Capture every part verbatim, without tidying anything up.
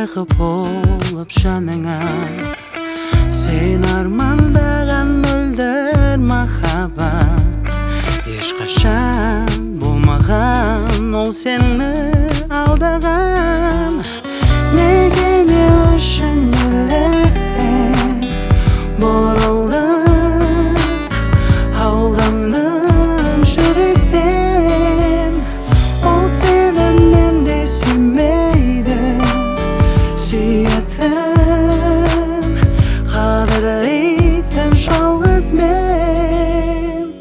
Kaygı bolup janыңа Sen armandagan mөлдер махаббат Ешқашан болмаған ол сені алдаған Неге не үшін неліктен бұрылдың Алдандың жүректен Ол сені мендей сүймейді Сүйетін қадірлейтін жалғыз мен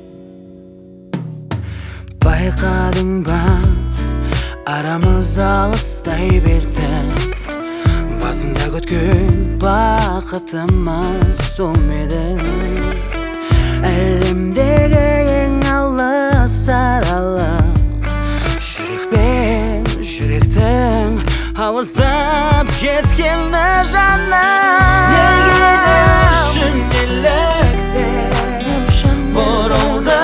Байқадың ба арамыз алыстай берді Басында күткен бақытымыз солмеді Әлемдегі ең алыс аралық Жүрекпен жүректің алыстап кеткені жаным Неге не үшін неліктен бұрылдың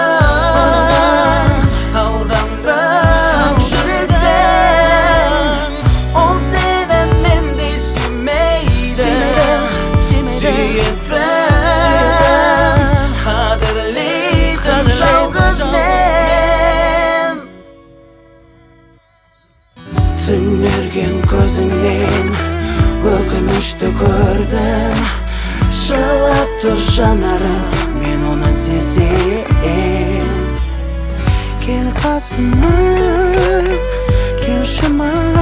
Алдандың жүректен Ол сені мендей сүймейді Сүйетін қадірлейтін жалғыз мен Түнерген көзіңнен өкінішті көрдім Жылап тұр жанарым, мен оны сезем Кел қасыма, келші маған